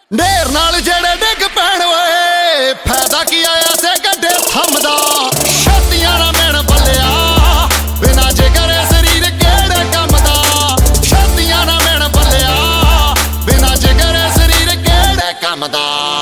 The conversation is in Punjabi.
ਢੇਰ ਨਾਲ ਜਿਹੜੇ ਡਿੱਗ ਪੈਣ ਓਏ ਫਾਇਦਾ ਕੀ ਆਇਆ